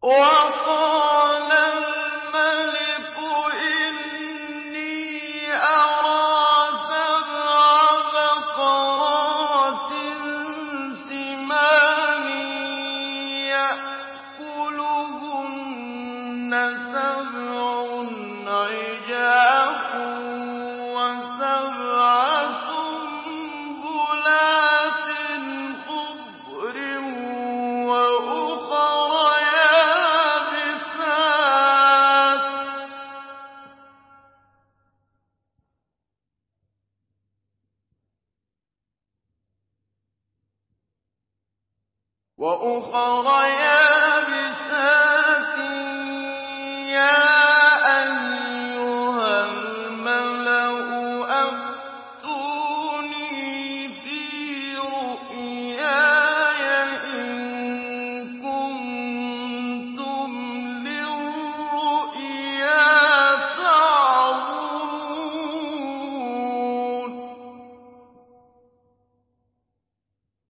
وَقَالَ الْمَلِكُ إِنِّي أَرَىٰ سَبْعَ بَقَرَاتٍ سِمَانٍ يَأْكُلُهُنَّ سَبْعٌ عِجَافٌ وَسَبْعَ سُنبُلَاتٍ خُضْرٍ وَأُخَرَ يَابِسَاتٍ